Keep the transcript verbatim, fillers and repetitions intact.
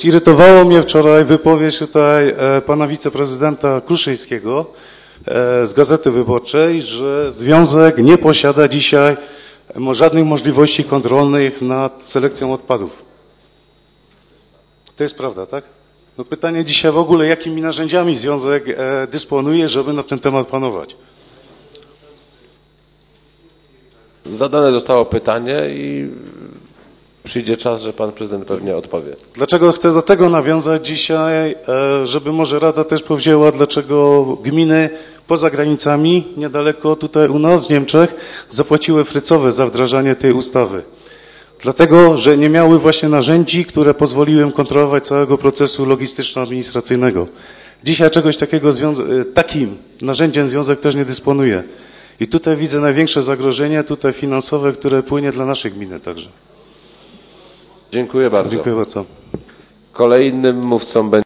Zirytowało mnie wczoraj wypowiedź tutaj pana wiceprezydenta Kruszyńskiego z Gazety Wyborczej, że związek nie posiada dzisiaj żadnych możliwości kontrolnych nad selekcją odpadów. To jest prawda, tak? No pytanie dzisiaj w ogóle, jakimi narzędziami związek dysponuje, żeby na ten temat panować? Zadane zostało pytanie i przyjdzie czas, że pan prezydent pewnie odpowie. Dlaczego chcę do tego nawiązać dzisiaj, żeby może Rada też powiedziała, dlaczego gminy poza granicami, niedaleko tutaj u nas w Niemczech, zapłaciły frycowe za wdrażanie tej ustawy. Dlatego, że nie miały właśnie narzędzi, które pozwoliły im kontrolować całego procesu logistyczno-administracyjnego. Dzisiaj czegoś takiego, takim narzędziem związek też nie dysponuje. I tutaj widzę największe zagrożenie, tutaj finansowe, które płynie dla naszych gmin także. Dziękuję bardzo. Dziękuję bardzo. Kolejnym mówcą będzie